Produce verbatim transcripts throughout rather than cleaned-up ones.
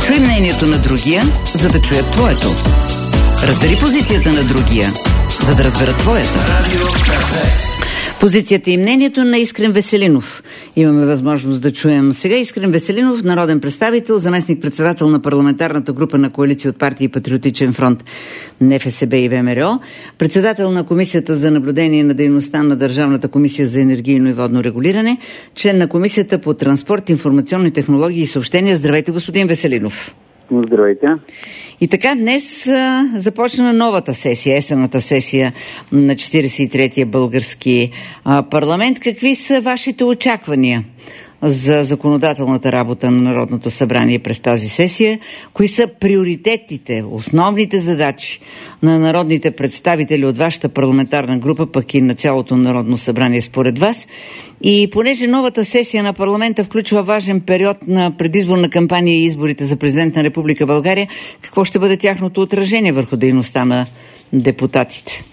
Чуй мнението на другия, за да чуят твоето. Разбери позицията на другия, за да разберат твоята. Позицията и мнението на Искрен Веселинов. Имаме възможност да чуем сега Искрен Веселинов, народен представител, заместник-председател на парламентарната група на коалиция от партии Патриотичен фронт, НФСБ и ВМРО, председател на Комисията за наблюдение на дейността на Държавната комисия за енергийно и водно регулиране, член на Комисията по транспорт, информационни технологии и съобщения. Здравейте, господин Веселинов. Здравейте. И така, днес а, започна новата сесия, есенната сесия на четиридесет и третия български а, парламент. Какви са вашите очаквания за законодателната работа на Народното събрание през тази сесия? Кои са приоритетите, основните задачи на народните представители от вашата парламентарна група, пък и на цялото Народно събрание според вас? И понеже новата сесия на парламента включва важен период на предизборна кампания и изборите за президент на Република България, какво ще бъде тяхното отражение върху дейността на депутатите?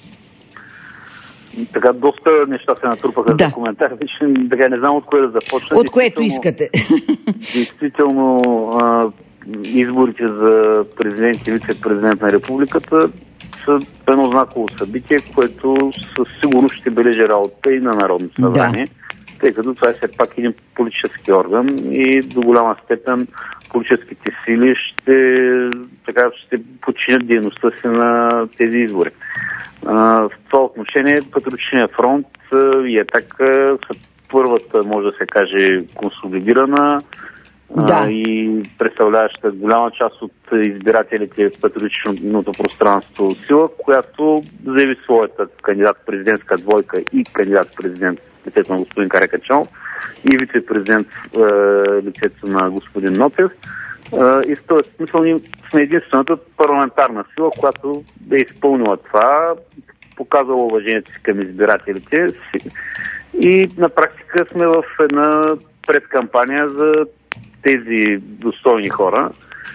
Така, доста неща се натрупаха да. за коментар. Така, не знам от кое да започна. От което искате. Действително, а, изборите за президент и вице-президент на републиката са едно знаково събитие, което със сигурност ще бележи работа и на Народното събрание, да. Тъй като това е все пак един политически орган и до голяма степен политическите сили ще, така, ще подчинят дейността си на тези избори. В това отношение Патриотичният фронт и Атака са първата, може да се каже, консолидирана да. и представляваща голяма част от избирателите в патриотичното пространство сила, която заяви своята кандидат-президентска двойка и кандидат-президент лицето на господин Каракачанов и вице-президент лицето на господин Нотев. И в този смисъл ние сме единствената парламентарна сила, която е изпълнила това, показала уважението си към избирателите си. И на практика сме в една предкампания за тези достойни хора.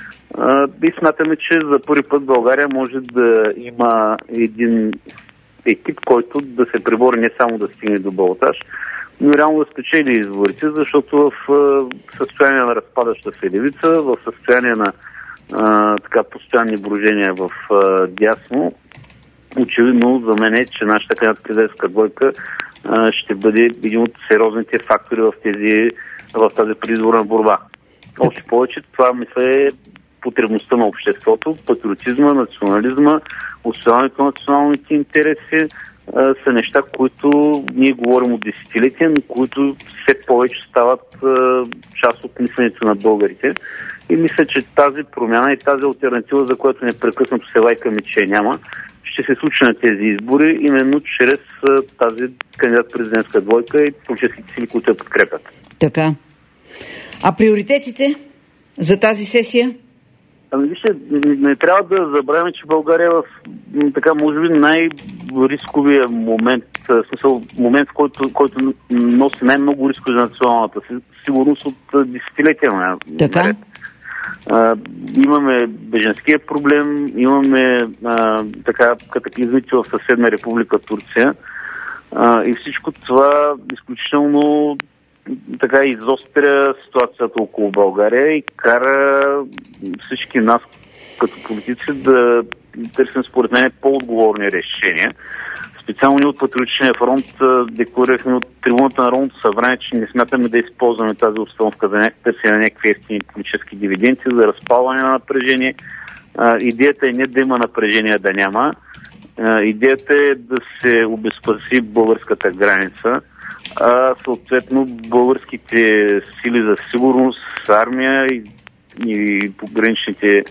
И смятаме, че за първи път България може да има един екип, който да се пребори не само да стигне до балотаж, но реално да спечели изборите, защото в състояние на разпадаща се левица, в състояние на а, така постоянни брожения в а, дясно, очевидно за мен е, че нашата кандидат-президентска двойка а, ще бъде един от сериозните фактори в, тези, в тази предизборна борба. Още повече това мисля е потребността на обществото, патриотизма, национализма, отстояването на националните интереси, са неща, които ние говорим от десетилетия, но които все повече стават а, част от мисленето на българите. И мисля, че тази промяна и тази алтернатива, за която непрекъснато се лайкаме, че няма, ще се случи на тези избори, именно чрез а, тази кандидат-президентска двойка и политическите сили, които я подкрепят. Така. А приоритетите за тази сесия? Ами вижте, не трябва да забравяме, че България е в така, може би, най-рисковия момент, в смисъл момент, в който, който носи най-много рискови за националната сигурност от десетилетия. Така. А, имаме беженския проблем, имаме а, така катаклизмите в съседна република Турция а, и всичко това изключително така изостря ситуацията около България и кара всички нас като политици да търсим според мен по-отговорни решения. Специално ние от Патриотичния фронт декларирахме от трибуната на Народното събрание, че не смятаме да използваме тази обстановка за търсене на някакви ефтини политически дивиденти, за разпалване на напрежение. А, идеята е не да има напрежение, да няма. А, идеята е да се обезпаси българската граница, а съответно българските сили за сигурност, армия и, и пограничните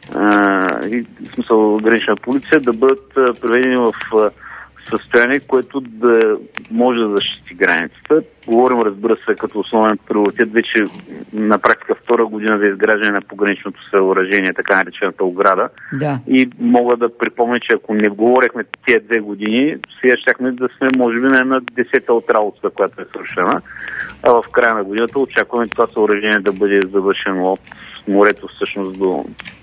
а, и, в смисъл гранична полиция да бъдат приведени в състояние, което да може да защити границата. Говорим, разбира се, като основен приоритет вече на практика втора година за изграждане на пограничното съоръжение, така наречената ограда. Да. И мога да припомня, че ако не говорехме тия две години, сега щяхме да сме, може би, на една десета от работата, която е свършена. А в края на годината очакваме това съоръжение да бъде завършено от морето всъщност до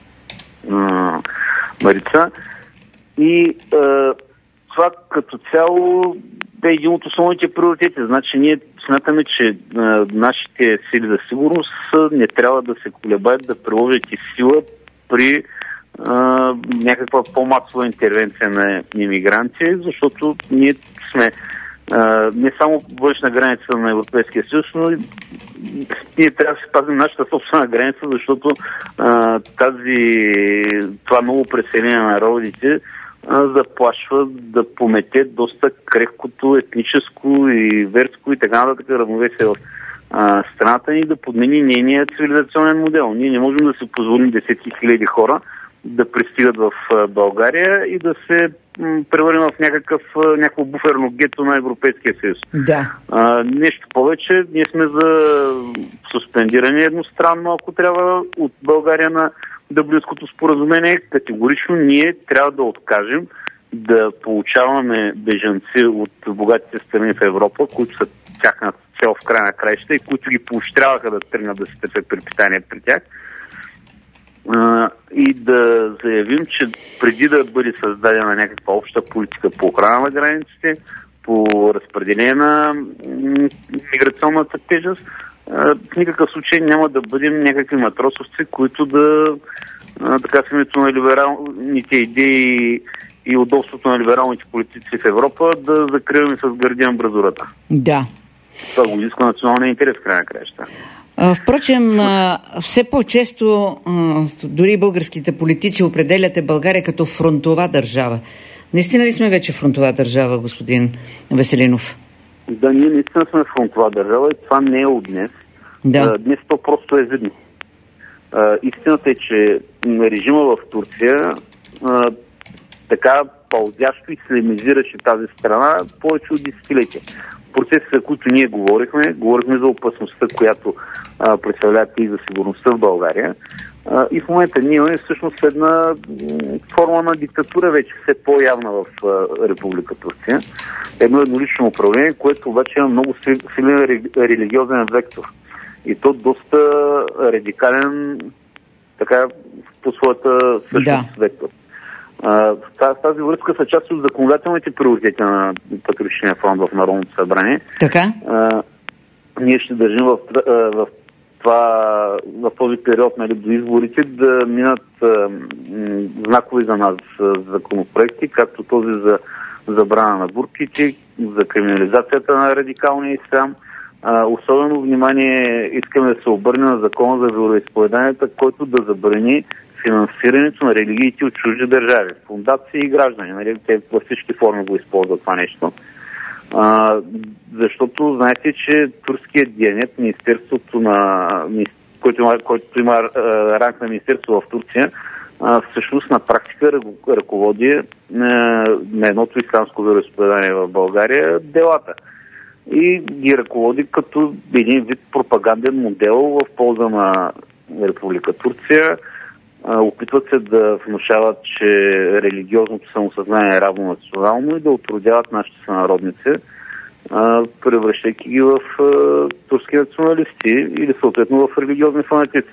м- Марица. И а, това като цяло е един от основните приоритети. Значи ние смятаме, че а, нашите сили за сигурност не трябва да се колебаят да приложат и сила при а, някаква по-масова интервенция на имигранти, защото ние сме а, не само външна граница на Европейския съюз, но и ние трябва да се пазим нашата собствена граница, защото а, тази, това ново преселение на народите заплашва да помете доста крехкото етническо и верско и така нататък равновесие в а, страната ни, да подмени нейния цивилизационен модел. Ние не можем да си позволим десетки хиляди хора да пристигат в а, България и да се м, превърнем в някакъв, а, някакво буферно гето на Европейския съюз. Да. А, нещо повече, ние сме за суспендиране едностранно, ако трябва, от България на Дъблинското споразумение. Категорично ние трябва да откажем да получаваме бежанци от богатите страни в Европа, които са тяхна цел в края на краища и които ги поощряваха да тръгнат да се търсят препитание при тях. А, и да заявим, че преди да бъде създадена някаква обща политика по охрана на границите, по разпределение на миграционната тежест, в никакъв случай няма да бъдем някакви матросовци, които да, така с името на либералните идеи и удобството на либералните политици в Европа, да закриваме с гърди амбразурата. Да. Това го изисква националния интерес в края на краища. Впрочем, все по-често дори българските политици определяте България като фронтова държава. Наистина ли сме вече фронтова държава, господин Веселинов? Да, ние наистина сме фронтова държава и това не е от днес. Да. Днес то просто е видно. Истината е, че режима в Турция така пълзящо ислямизираше тази страна повече от десетилетия. Процесите, за които ние говорихме, говорихме за опасността, която а, представлява и за сигурността в България. А, и в момента ние имаме всъщност една форма на диктатура вече все по-явна в а, Република Турция. Едно еднолично управление, което обаче има много силен религиозен вектор. И то доста радикален така по своята същност да. Вектор. В тази връзка са част от законодателните приоритети на Патриотичния фронт в Народното събрание. Така? А, ние ще държим в, в, това, в този период, нали, до изборите да минат а, знакови за нас законопроекти, както този за забрана на бурките, за криминализацията на радикалния ислям. А, особено внимание искаме да се обърне на закона за вероизповеданията, който да забрани финансирането на религиите от чужди държави, фундации и граждани. Нали? Те във всички форми го използват това нещо. А, защото знаете, че турският дианет, Министерството на който има, който има а, ранг на Министерство в Турция, а, всъщност на практика ръководи а, на едното ислямско вероизповедание в България делата. И ги ръководи като един вид пропаганден модел в полза на Република Турция. Опитват се да внушават, че религиозното самосъзнание е равно национално и да отродяват нашите сънародници, превръщайки ги в турски националисти или съответно в религиозни фанатици.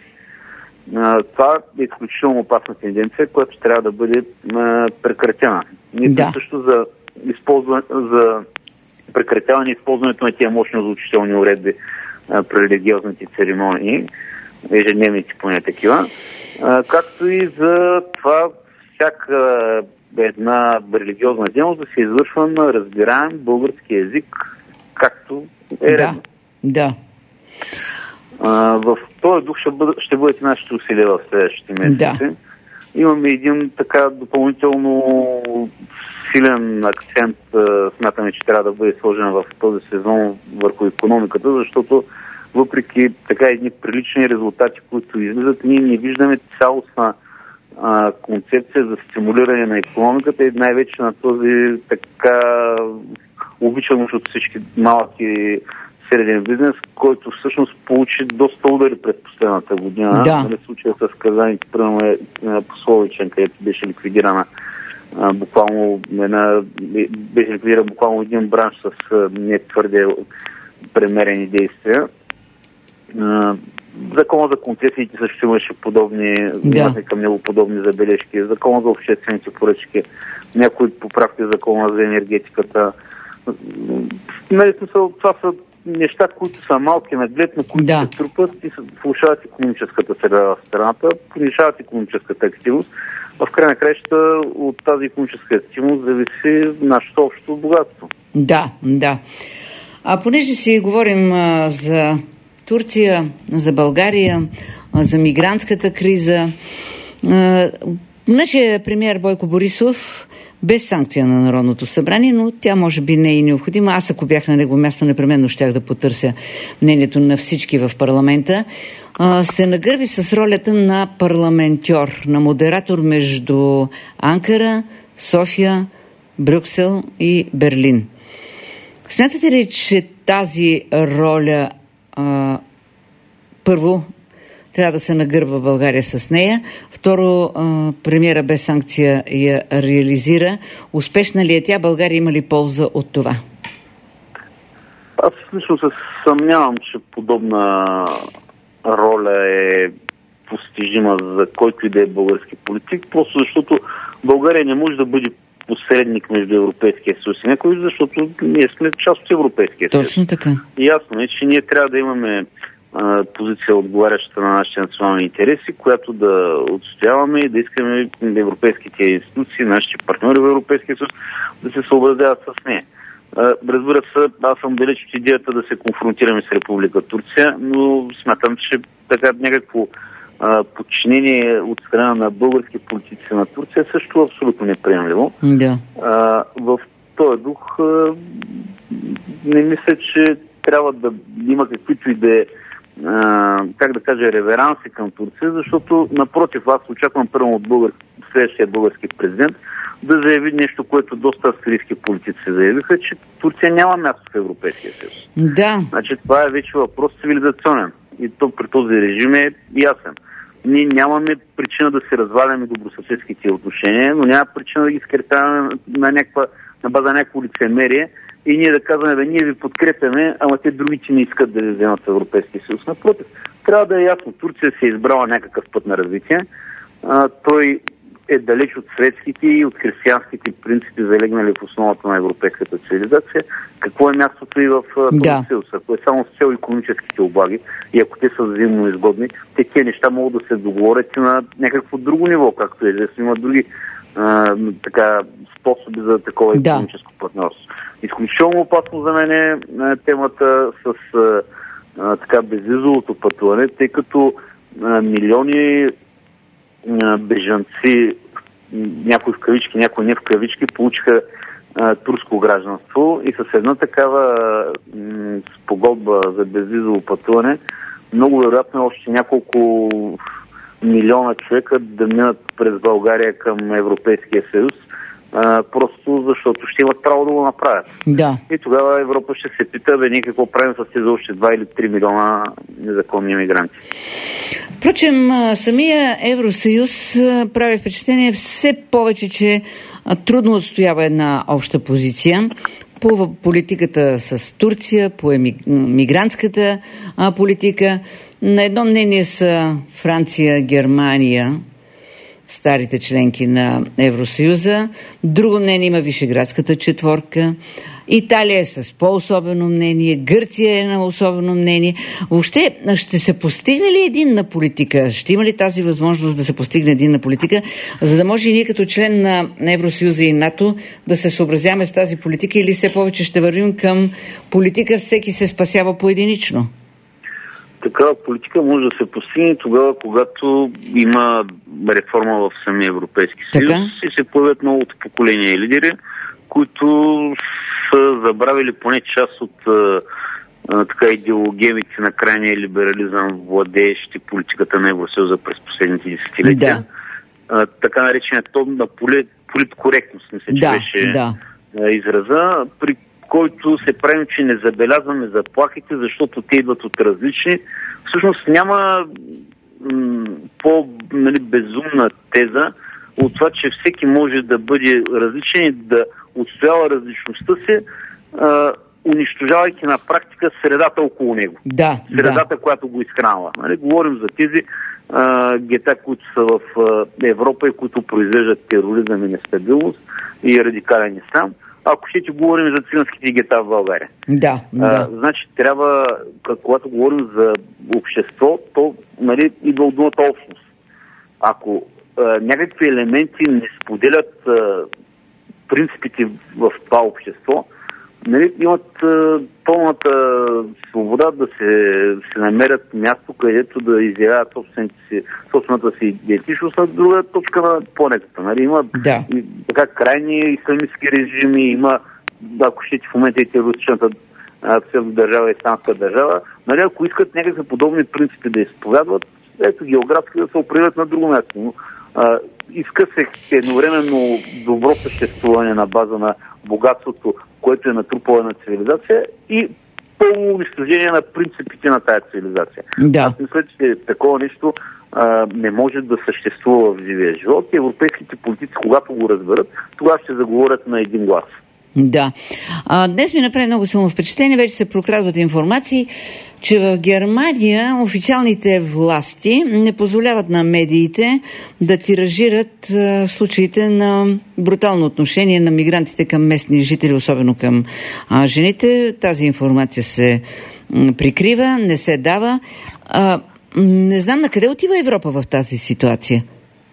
Това е изключително опасна тенденция, която трябва да бъде прекратена. Ние да. също за, използване, за прекратяване използването на тия мощни озвучителни уредби при религиозните церемонии, ежедневните поне такива, както и за това всяка една религиозна дейност да се извършва на разбираем български език, както е да, редно. Да. А, в този дух ще, бъд, ще бъдат нашите усилия в следващите месеци. Да. Имаме един така допълнително силен акцент, смятаме, че трябва да бъде сложен в този сезон върху икономиката, защото въпреки така едни прилични резултати, които излизат, ние не виждаме цялостна а, концепция за стимулиране на икономиката и най-вече на този така обичан от всички малки среден бизнес, който всъщност получи доста удари през последната година. Да. Нали, случая с казаните, примерно е Пословичен, където беше ликвидирана а, буквално една, беше ликвидиран буквално един бранш с а, не твърде премерени действия. Закона за концесиите също имаше подобни, да. имаше към него подобни забележки. Закона за обществените поръчки, някои поправки в закона за енергетиката. Нали, това са неща, които са малки наглед, но които да. се трупат и влошават икономическата среда в страната, понижават икономическата активност. В край на краища от тази икономическа активност зависи нашето общо богатство. Да, да. А понеже си говорим а, за Турция, за България, а, за мигрантската криза, а, нашия премиер Бойко Борисов без санкция на Народното събрание, но тя може би не е и необходима. Аз, ако бях на него място, непременно щях да потърся мнението на всички в парламента. А, се нагърби с ролята на парламентьор, на модератор между Анкара, София, Брюксел и Берлин. Смятате ли, че тази роля а, първо трябва да се нагърба България с нея, второ, а, премиера без санкция я реализира? Успешна ли е тя? България има ли полза от това? Аз лично се съмнявам, че подобна роля е постижима за който и да е български политик, просто защото България не може да бъде посредник между Европейския съюз и някой, защото ние сме част от Европейския съюз. Точно така. И ясно е, че ние трябва да имаме а, позиция, отговаряща на нашите национални интереси, която да отстояваме и да искаме европейските институции, нашите партньори в Европейския съюз да се съобразяват с нея. А, разбира се, аз съм далеч от идеята да се конфронтираме с Република Турция, но смятам, че така някакво подчинение от страна на български политици на Турция също е абсолютно неприемливо. Да. А, в този дух а, не мисля, че трябва да има каквито и да е, как да кажа, реверанси към Турция, защото напротив, аз очаквам първо от българ... следващия български президент да заяви нещо, което доста австрийски политици заявиха, че Турция няма място в Европейския съюз. Да. Значи това е вече въпрос цивилизационен. И то при този режим е ясен. Ние нямаме причина да се разваляме добросъседските отношения, но няма причина да ги скрепяваме на, някаква, на база на някакво лицемерие и ние да казваме, да ние ви подкрепяме, ама те другите не искат да ви вземат в Европейския съюз. Напротив, трябва да е ясно. Турция се е избрала някакъв път на развитие. А, той е далеч от светските и от християнските принципи, залегнали в основата на европейската цивилизация. Какво е мястото и в този съюз? Ако е само с цел икономическите облаги и ако те са взаимно изгодни, те тези неща могат да се договорят и на някакво друго ниво, както е известно. Има други а, така, способи за такова да. икономическо партньорство. Изключително опасно за мен е темата с а, а, така безвизовото пътуване, тъй като а, милиони бежанци, някои в кавички, някои не в кавички, получиха а, турско гражданство и с една такава м- спогодба за безвизово пътуване, много вероятно още няколко милиона човека да минат през България към Европейския съюз, а, просто защото ще имат право да го направят. Да. И тогава Европа ще се пита, бе, ние какво правим с тези още два или три милиона незаконни мигранти. Впрочем, самия Евросъюз прави впечатление все повече, че трудно отстоява една обща позиция по политиката с Турция, по мигрантската политика. На едно мнение са Франция, Германия, старите членки на Евросъюза. Друго мнение има Вишеградската четворка. Италия е с по-особено мнение, Гърция е на особено мнение. Въобще, ще се постигне ли единна политика? Ще има ли тази възможност да се постигне единна политика, за да може и ние като член на Евросъюза и НАТО да се съобразяваме с тази политика, или все повече ще вървим към политика всеки се спасява поединично? Такава политика може да се постигне тогава, когато има реформа в самия Европейски съюз така? И се появят новото поколение лидери, които са забравили поне част от а, а, така идеологемите на крайния либерализъм, владеещи политиката на Евросъюза през последните десетилетия. Да. А, така нареченият тон на политкоректност, мисля, че да, беше да. израза, при който се правим, че не забелязваме заплахите, защото те идват от различни. Всъщност няма м- по-безумна нали, теза от това, че всеки може да бъде различен и да отстоява различността си, а, унищожавайки на практика средата около него. Да, средата, да. която го изхранва. Нали, говорим за тези а, гета, които са в а, Европа и които произвеждат тероризъм и нестабилност и радикален ислям. ако ще ти говорим за циганските гета в България. Да, да. А, значи трябва, когато говорим за общество, то, нали, идва от думата общност. Ако а, някакви елементи не споделят а, принципите в това общество, нали, имат а, пълната свобода да се, се намерят място, където да изявяват си, собствената си идентичност на друга точка на планетата. Нали. Има да. и, така крайни исламистски режими, има, ако щете в момента и терористичната псевдодържава и исламска държава. Нали, ако искат някакви подобни принципи да изповядват, ето географски да се определят на друго място. Но, а, иска се едновременно добро съществуване на база на богатството, което е натрупала на цивилизация, и пълно унищожение на принципите на тази цивилизация. Да. Аз мисля, че такова нещо а, не може да съществува в живия живот. И европейските политици, когато го разберат, тогава ще заговорят на един глас. Да. А, днес ми направи много силно впечатление. Вече се прокрадват информации, че в Германия официалните власти не позволяват на медиите да тиражират а, случаите на брутално отношение на мигрантите към местни жители, особено към а, жените. Тази информация се м, прикрива, не се дава. А, не знам на къде отива Европа в тази ситуация.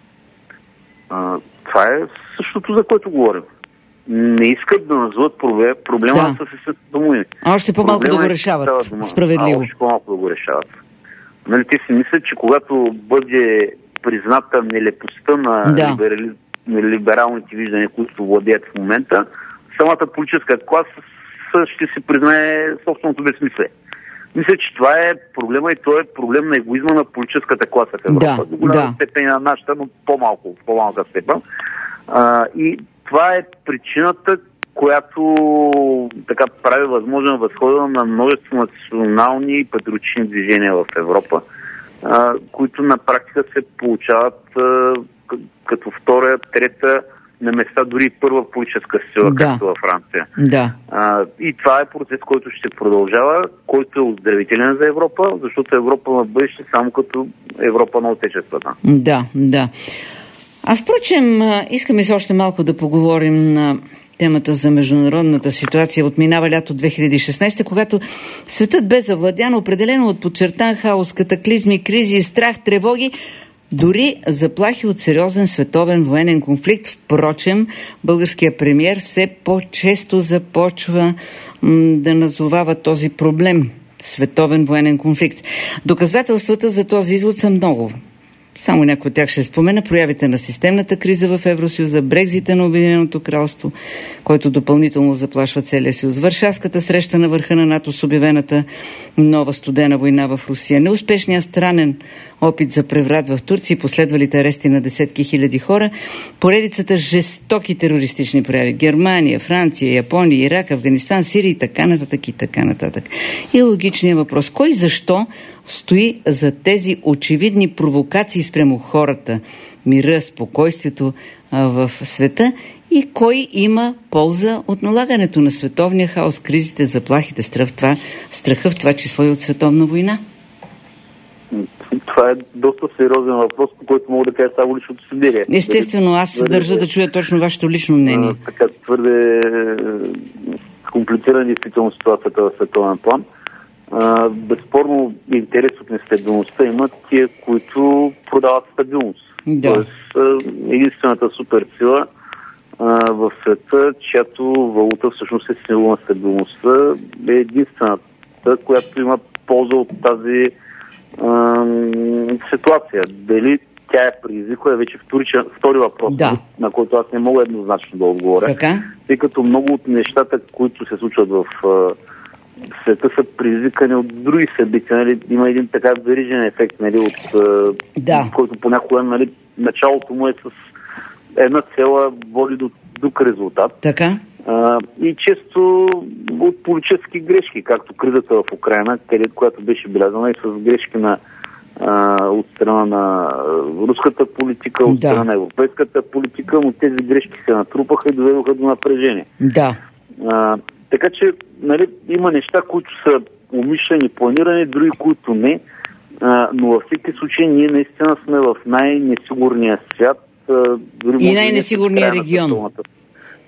А, това е същото, за което говорим. Не искат да назоват проблема да. с естествено. Още по-малко да го решават. Справедливо. А, още по-малко да го решават. Нали, те си мислят, че когато бъде призната нелепостта на, да. либерали... на либералните виждания, които владеят в момента, самата политическа класа ще се признае собственото безсмислие. Мисля, че това е проблема и то е проблем на егоизма на политическата класа в Европа. Да, до голяма да. степен на нашата, но по-малко, в по-малка степен. А, и това е причината, която така прави възможен възхода на множество национални и патриотични движения в Европа, а, които на практика се получават а, като втора, трета, на места дори и първа политическа сила, да. както във Франция. Да. А, и това е процес, който ще продължава, който е оздравителен за Европа, защото Европа на бъдеще само като Европа на отечествата. Да, да. А впрочем, искаме се още малко да поговорим на темата за международната ситуация от минава лято две хиляди и шестнадесета, когато светът бе завладян определено от подчертан хаос, катаклизми, кризи, страх, тревоги, дори заплахи от сериозен световен военен конфликт. Впрочем, българският премиер все по-често започва м, да назовава този проблем – световен военен конфликт. Доказателствата за този извод са много. Само някои от тях ще спомена: проявите на системната криза в Евросъюза, Брекзита на Обединеното кралство, който допълнително заплашва целия съюз, Варшавската среща на върха на НАТО с обявената нова студена война в Русия, неуспешният странен опит за преврат в Турция и последвалите арести на десетки хиляди хора, поредицата жестоки терористични прояви, Германия, Франция, Япония, Ирак, Афганистан, Сирия и така нататък и така нататък. И логичният въпрос: кой защо стои за тези очевидни провокации спрямо хората, мира, спокойствието а, в света, и кой има полза от налагането на световния хаос, кризите, заплахите, страх в това, страха в това число и от световна война? Това е доста сериозен въпрос, по който мога да кажа само личното си мнение. Естествено, аз твърде, държа да чуя точно вашето лично мнение. А, така твърде комплицирана действително ситуацията в световен план. А, безспорно интерес от нестабилността имат тия, които продават стабилност. Да. Тоест единствената суперсила а, в света, чиято валута всъщност е символ на стабилността, е единствената, която има полза от тази а, ситуация. Дали тя е предизвиква е вече вторичен, втори въпрос, да. на който аз не мога еднозначно да отговоря. Така? Тъй като много от нещата, които се случват в а, света, са предизвикани от други събития. Нали? Има един така верижен ефект, нали, от, да. който понякога, нали, началото му е с една цела, води до друг резултат. Така? А, и често от политически грешки, както кризата в Украйна, където, която беше белязана и с грешки на а, от страна на руската политика, от страна да. на европейската политика, но тези грешки се натрупаха и доведоха до напрежение. Да. А, така че, нали, има неща, които са умишлени, планирани, други, които не, а, но във всеки случай ние наистина сме в най-несигурния свят. А, и най-несигурния регион.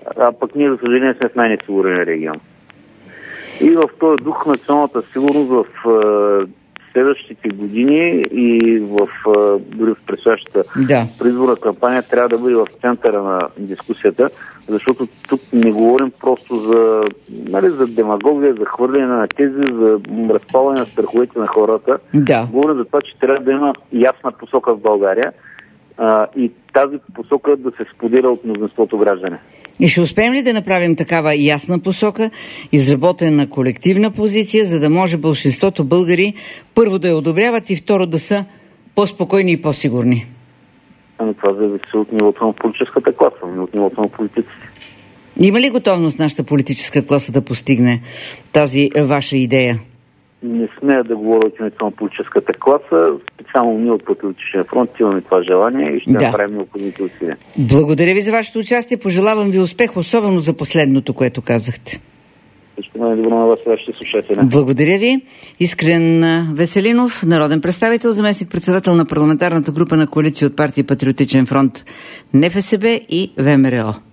а пък ние, за съжаление, сме в най-несигурен регион. И в този дух националната сигурност в е, следващите години и в, е, дори в предстоящата да. предизборна кампания трябва да бъде в центъра на дискусията, защото тук не говорим просто за, нали, за демагогия, за хвърляне на тези, за разпалване на страховете на хората. Да. Говорим за това, че трябва да има ясна посока в България а, и тази посока да се споделя от мнозинството граждани. И ще успеем ли да направим такава ясна посока, изработена колективна позиция, за да може большинството българи първо да я одобряват и второ да са по-спокойни и по-сигурни? Ами това зависи от нивото на политическата класа, не от нивото на политиците. Има ли готовност нашата политическа класа да постигне тази ваша идея? Не смея да говоря от името на политическата класа. Специално ние от Патриотичния фронт имаме това желание и ще да. направим необходимите усилия. Благодаря ви за вашето участие. Пожелавам ви успех, особено за последното, което казахте. Ще бъде добро на вас, вашите слушатели. Благодаря ви. Искрен Веселинов, народен представител, заместник-председател на парламентарната група на коалиция от партия Патриотичен фронт, НФСБ и ВМРО.